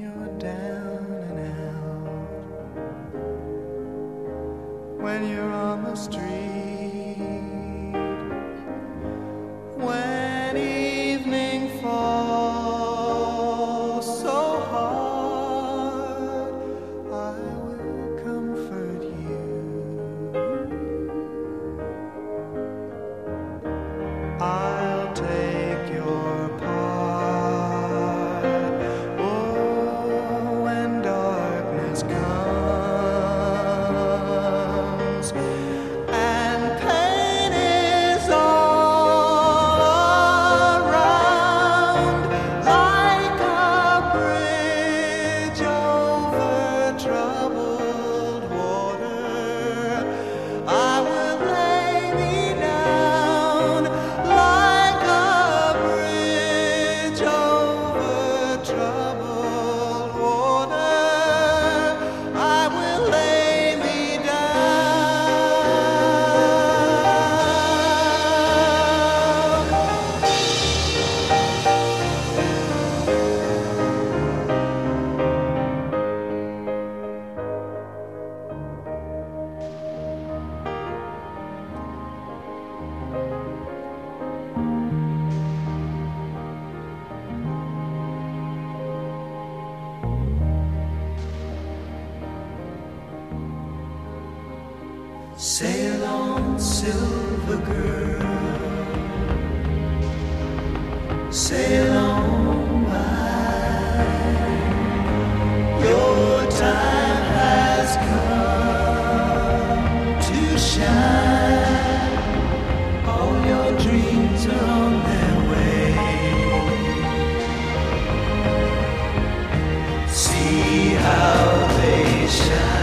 you're down and out, when you're on the street, when evening falls so hard, I will comfort you. I'll take your part. Oh, when darkness comes and pain is all around, like a bridge over troubled water, I will lay me down. Like a bridge over troubled water, I will lay me Sail on, silver girl, sail on by. Your time has come to shine. All your dreams are on their way. See how they shine.